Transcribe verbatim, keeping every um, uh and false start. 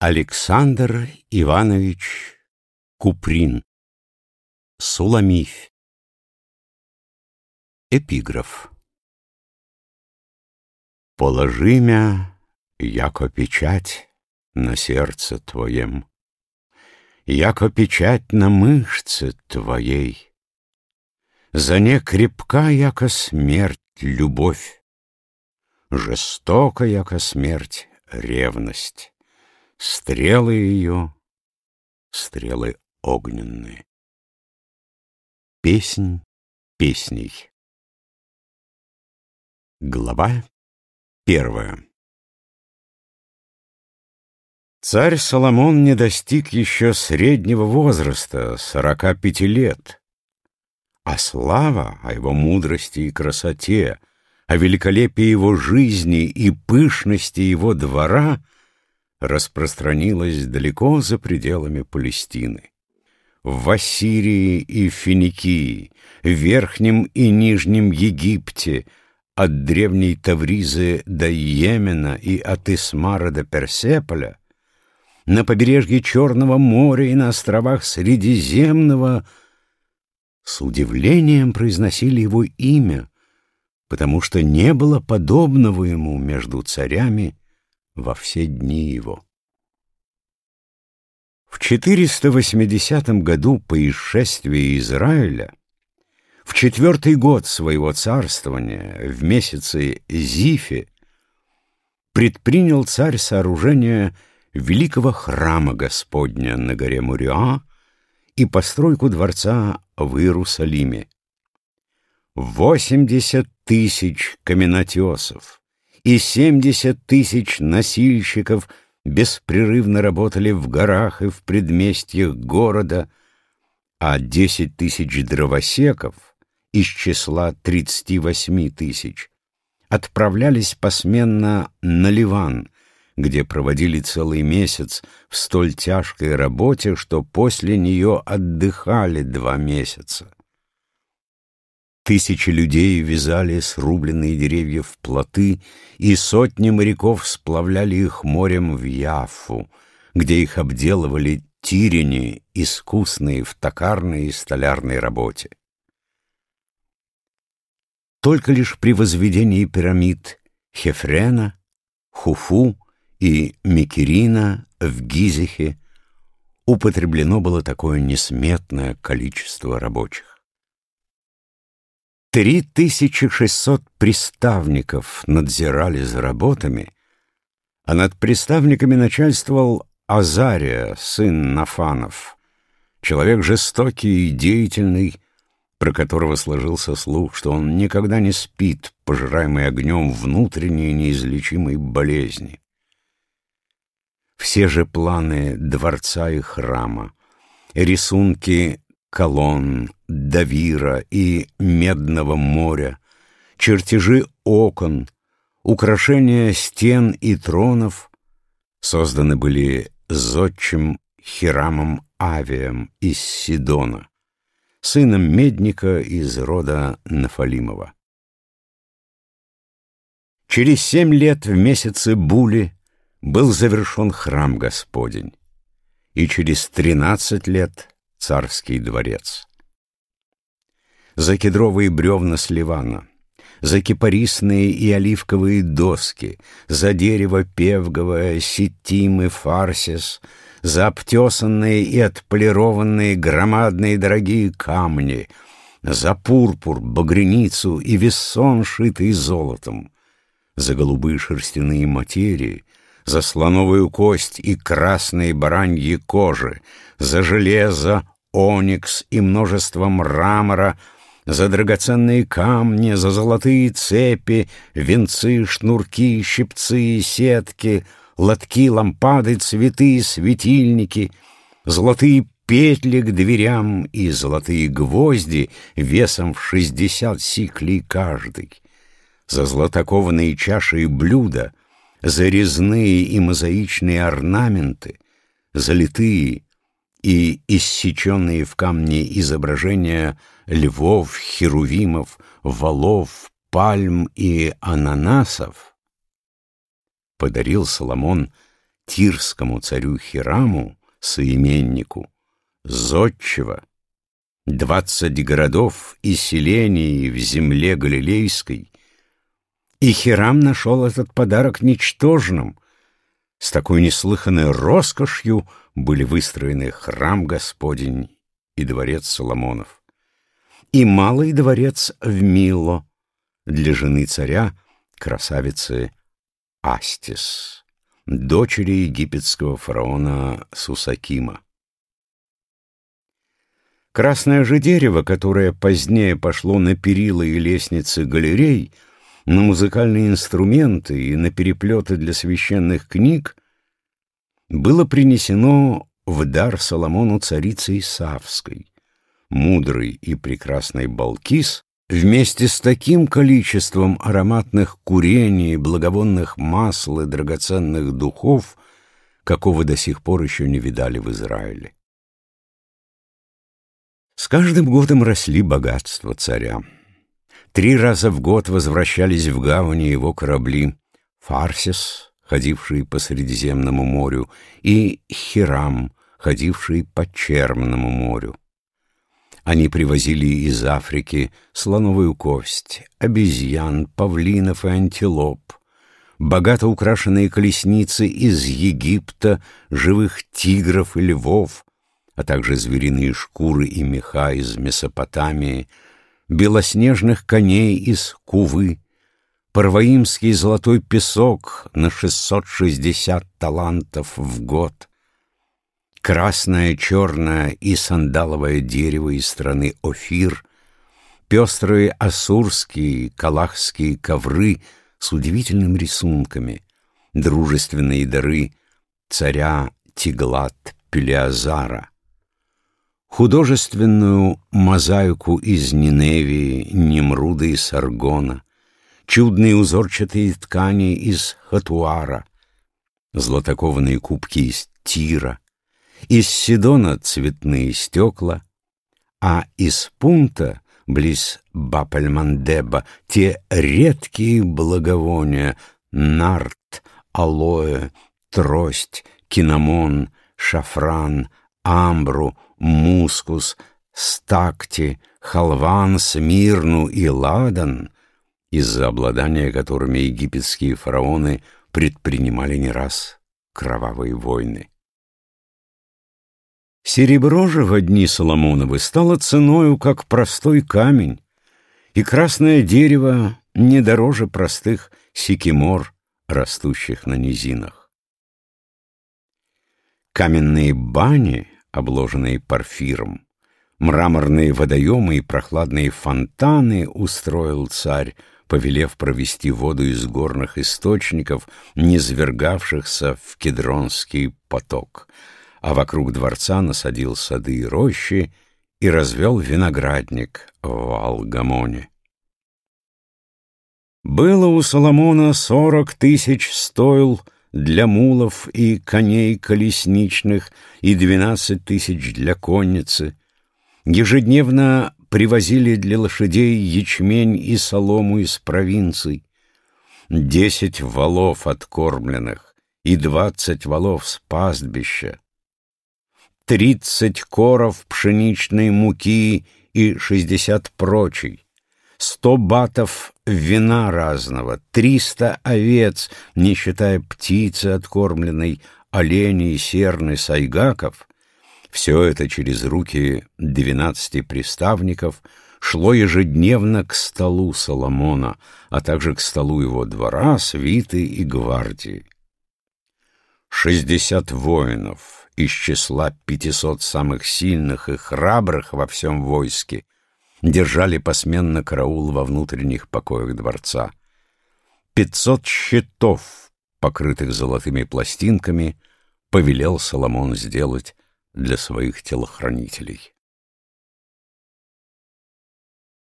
Александр Иванович Куприн. Суламифь. Эпиграф. Положи мя, яко печать на сердце твоем, яко печать на мышце твоей. За не крепка, яко смерть, любовь, жестока, яко смерть, ревность. Стрелы ее — стрелы огненные. Песнь песней. Глава первая. Царь Соломон не достиг еще среднего возраста, сорока пяти лет, а слава о его мудрости и красоте, о великолепии его жизни и пышности его двора распространилась далеко за пределами Палестины. В Ассирии и Финикии, в Верхнем и Нижнем Египте, от древней Тавризы до Йемена и от Исмара до Персеполя, на побережье Черного моря и на островах Средиземного с удивлением произносили его имя, потому что не было подобного ему между царями во все дни его. В четыреста восьмидесятом году по исшествии Израиля, в четвертый год своего царствования, в месяце Зифе, предпринял царь сооружение великого храма Господня на горе Мориа и постройку дворца в Иерусалиме. Восемьдесят тысяч каменотесов и семьдесят тысяч носильщиков беспрерывно работали в горах и в предместьях города, а десять тысяч дровосеков из числа тридцати восьми тысяч отправлялись посменно на Ливан, где проводили целый месяц в столь тяжкой работе, что после нее отдыхали два месяца. Тысячи людей вязали срубленные деревья в плоты, и сотни моряков сплавляли их морем в Яффу, где их обделывали тирени, искусные в токарной и столярной работе. Только лишь при возведении пирамид Хефрена, Хуфу и Мекерина в Гизихе употреблено было такое несметное количество рабочих. Три тысячи шестьсот приставников надзирали за работами, а над приставниками начальствовал Азария, сын Нафанов, человек жестокий и деятельный, про которого сложился слух, что он никогда не спит, пожираемый огнем внутренней неизлечимой болезни. Все же планы дворца и храма, рисунки колонн, давира и медного моря, чертежи окон, украшения стен и тронов созданы были зодчим Хирамом Авием из Сидона, сыном медника из рода Нафалимова. Через семь лет в месяце Були был завершен храм Господень, и через тринадцать лет царский дворец. За кедровые бревна с Ливана, за кипарисные и оливковые доски, за дерево певговое, ситим и фарсис, за обтесанные и отполированные громадные дорогие камни, за пурпур, багряницу и вессон, шитый золотом, за голубые шерстяные материи, за слоновую кость и красные бараньи кожи, за железо, оникс и множество мрамора, за драгоценные камни, за золотые цепи, венцы, шнурки, щипцы, сетки, лотки, лампады, цветы, светильники, золотые петли к дверям и золотые гвозди весом в шестьдесят сиклей каждый, за златокованные чаши и блюда, за резные и мозаичные орнаменты, за литые и иссеченные в камне изображения львов, херувимов, валов, пальм и ананасов, подарил Соломон тирскому царю Хираму, соименнику, зодчего, двадцать городов и селений в земле Галилейской, и Хирам нашел этот подарок ничтожным. С такой неслыханной роскошью были выстроены храм Господень и дворец Соломонов, и малый дворец в Мило для жены царя, красавицы Астис, дочери египетского фараона Сусакима. Красное же дерево, которое позднее пошло на перила и лестницы галерей, на музыкальные инструменты и на переплеты для священных книг, было принесено в дар Соломону царицей Савской, мудрой и прекрасной Балкис, вместе с таким количеством ароматных курений, благовонных масел и драгоценных духов, какого до сих пор еще не видали в Израиле. С каждым годом росли богатства царя. Три раза в год возвращались в гавани его корабли Фарсис, ходивший по Средиземному морю, и Хирам, ходивший по Черному морю. Они привозили из Африки слоновую кость, обезьян, павлинов и антилоп, богато украшенные колесницы из Египта, живых тигров и львов, а также звериные шкуры и меха из Месопотамии, белоснежных коней из Кувы, парваимский золотой песок на шестьсот шестьдесят талантов в год, красное, черное и сандаловое дерево из страны Офир, пестрые ассурские, калахские ковры с удивительными рисунками, дружественные дары царя Тиглат-Пилеазара, художественную мозаику из Ниневии, Немруда и Саргона, чудные узорчатые ткани из Хатуара, златокованные кубки из Тира, из Сидона цветные стекла, а из Пунта, близ Баб-эль-Мандеба, те редкие благовония — нарт, алоэ, трость, кинамон, шафран, амбру, мускус, стакти, халван, смирну и ладан, из-за обладания которыми египетские фараоны предпринимали не раз кровавые войны. Серебро же в дни Соломоновы стало ценою, как простой камень, и красное дерево не дороже простых сикимор, растущих на низинах. Каменные бани, обложенные порфиром, мраморные водоемы и прохладные фонтаны устроил царь, повелев провести воду из горных источников, низвергавшихся в Кедронский поток, а вокруг дворца насадил сады и рощи и развел виноградник в Алгамоне. Было у Соломона сорок тысяч стойл для мулов и коней колесничных и двенадцать тысяч для конницы. Ежедневно привозили для лошадей ячмень и солому из провинций, десять валов откормленных и двадцать валов с пастбища, тридцать коров пшеничной муки и шестьдесят прочей, сто батов вина разного, триста овец, не считая птицы откормленной, оленей, серны, сайгаков. Все это через руки двенадцати приставников шло ежедневно к столу Соломона, а также к столу его двора, свиты и гвардии. Шестьдесят воинов из числа пятисот самых сильных и храбрых во всем войске держали посменно караул во внутренних покоях дворца. Пятьсот щитов, покрытых золотыми пластинками, повелел Соломон сделать для своих телохранителей.